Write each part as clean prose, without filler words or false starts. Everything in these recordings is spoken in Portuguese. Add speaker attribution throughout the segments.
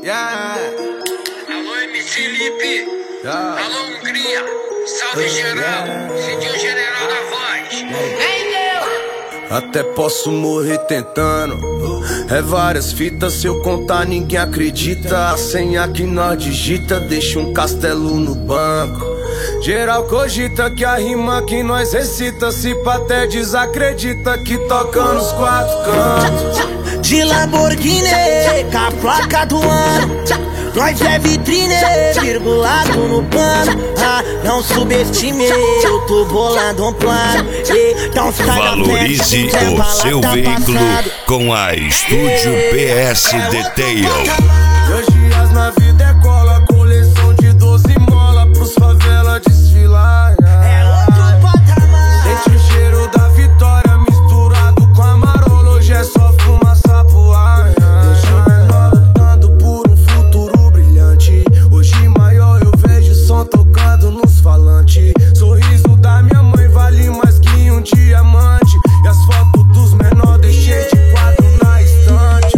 Speaker 1: Alô, MC Lipe. Alô, Hungria. Salve geral. Sentiu o general da voz. Vem, Deus.
Speaker 2: Até posso morrer tentando. É várias fitas, se eu contar ninguém acredita. A senha que nós digita deixa um castelo no banco. Geral cogita que a rima que nós recita, se pá até desacredita que toca nos quatro cantos.
Speaker 3: De Lamborghini, com a placa do ano, nós é vitrine, virgulado no pano. Não subestime, eu tô bolando um plano. Então
Speaker 4: valorize o seu veículo com a Estúdio PS Detail.
Speaker 2: 2 dias na vida é cola, coleção de 12 mola pros favela desfilar.
Speaker 3: É outro patamar.
Speaker 2: Sente o cheiro da vitória misturado com a marola, hoje é só fumaça pro ar. Deixa o menor lutando por um futuro brilhante. Hoje maior eu vejo som tocando nos falantes. Sorriso da minha mãe vale mais que um diamante. E as fotos dos menores deixei de quadro na estante.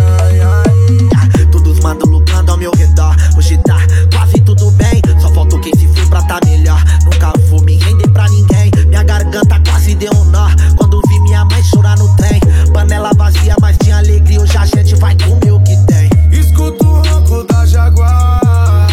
Speaker 3: Todos mandam lucrando ao meu redor. Hoje tá quase tudo bem, só falta quem se for pra tá melhor. Nunca vou me render pra ninguém. Minha garganta quase deu um nó quando vi minha mãe chorar no trem. Panela vazia, mas tinha alegria. Hoje a gente vai comer o que tem.
Speaker 2: Escuta o ronco da Jaguar.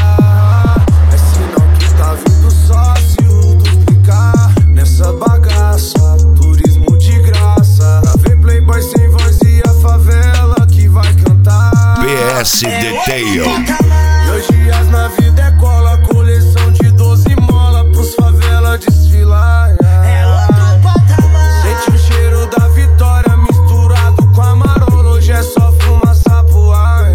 Speaker 2: É sinal que tá vindo sócio duplicar nessa bagaça. Turismo de graça. Pra ver playboy sem voz e a favela que vai cantar.
Speaker 4: PS Detail.
Speaker 2: 2 dias na vida é cola, coleção de 12 mola pros favela desfilar.
Speaker 3: É outro patamar.
Speaker 2: Sente o cheiro da vitória misturado com a marola, hoje é só fumaça pro ar.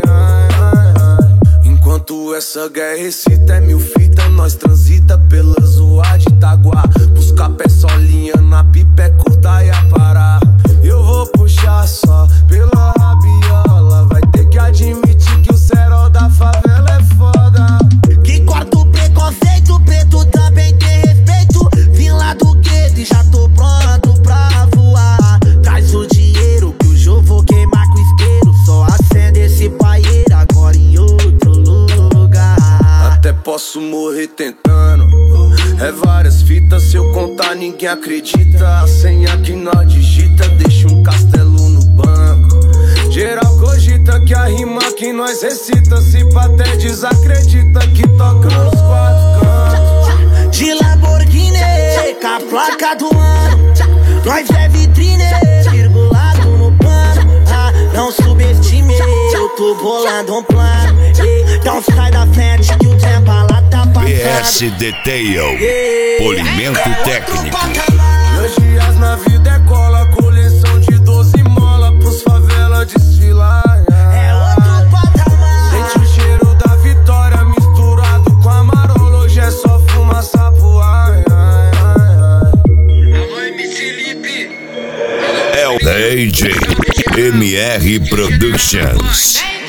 Speaker 2: Enquanto essa guerra excita, é 1000 fita, nós transita pelas ruas de Itaguá. Buscar pé solinha na pipa é curta e a parar. Eu vou puxar só pela rabiola, vai ter que admitir que o cerol da favela é foda.
Speaker 3: Que corta o preconceito, preto também tem respeito. Vim lá do gueto e já tô pronto pra voar. Traz o dinheiro que hoje eu vou queimar com isqueiro. Só acende esse paieiro agora em outro lugar.
Speaker 2: Até posso morrer tentando. É várias fitas, se eu contar ninguém acredita. A senha que nós digita deixa um castelo no banco. Geral cogita que a rima que nós recita, se pá até desacredita que toca nos quatro cantos.
Speaker 3: De Lamborghini, com a placa do ano, nós é vitrine, virgulado no pano. Não subestime, eu tô bolando um plano. Então sai da frente que o tempo lá tá passando.
Speaker 4: PS Detail. Polimento técnico.
Speaker 2: 2 dias na vida é cola, coleção de 12 mola pros favela desfilar.
Speaker 3: É outro patamar.
Speaker 2: Sente o cheiro da vitória misturado com a marola, hoje é só fumaça pro ar.
Speaker 1: Alô, MC Lipe.
Speaker 4: É o DJ MR Productions.
Speaker 1: Vem,